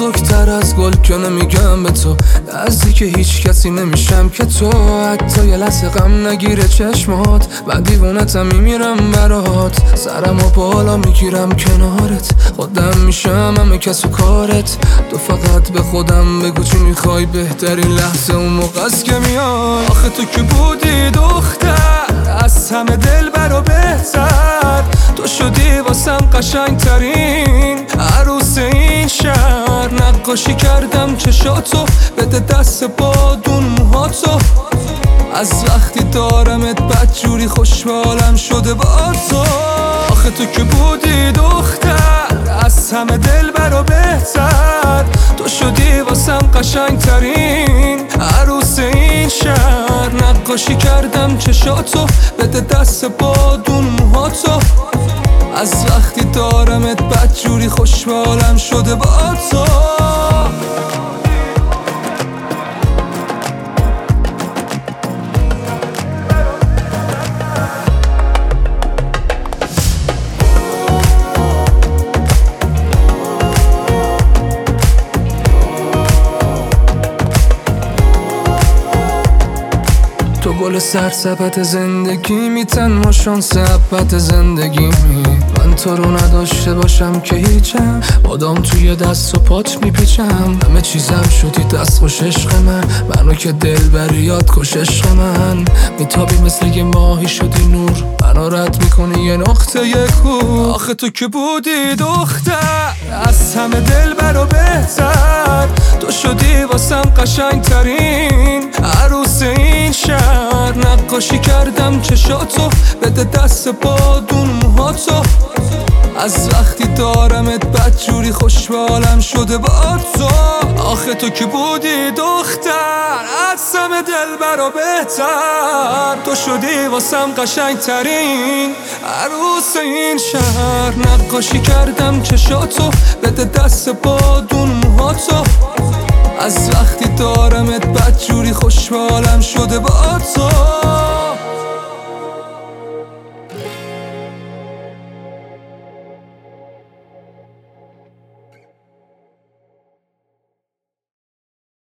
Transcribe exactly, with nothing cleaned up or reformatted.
نازکتر از گل که نمیگم به تو، نزدیک هیچ کسی نمیشم که تو حتی یه لحظه غم نگیره چشمات. من دیوونتم میمیرم برات، سرم و بالا میگیرم کنارت، خودم میشم همه کس و کارت. تو فقط به خودم بگو چی میخوای، بهترین لحظه اون موقع است که میای. آخه تو که بودی دختر از همه دل برا بهتر، تو شدی واسم قشنگ ترین عروس این شهر. نقاشی کردم چشاتو، بده دست بادون موهاتو، از وقتی دارمت بدجوری خوشحالم شده با تو. آخه تو که بودی دختر از همه دل برا بهتر، تو شدی واسم قشنگ ترین عروس این شهر. نقاشی کردم چشاتو، بده دست بادون موهاتو، از وقتی دارمت بدجوری خوشحالم شده با تو. تو گل سرسبت زندگی میتن ما شانس ابد زندگی می. من تو رو نداشته باشم که هیچم، بادام توی دست و پات میپیچم. همه چیزم شدی دست خوش عشق من، منو که دل بری یاد کش عشق من. میتابی مثل یه ماهی شدی نور، منو رد میکنی یه نقطه یه کور. آخه تو که بودی دختر از همه دل برا بهتر، تو شدی واسم قشنگ ترین عروس این شهر. نقاشی کردم چشاتو، بده دست بادون موهاتو، از وقتی دارمت بدجوری خوشحالم شده با تو. آخه تو که بودی دختر از همه دل برا بهتر، تو شدی واسم قشنگ ترین عروس این شهر. نقاشی کردم چشاتو، بده دست بادون موهاتو، از وقتی دارمت بدجوری خوشحالم شده با تو.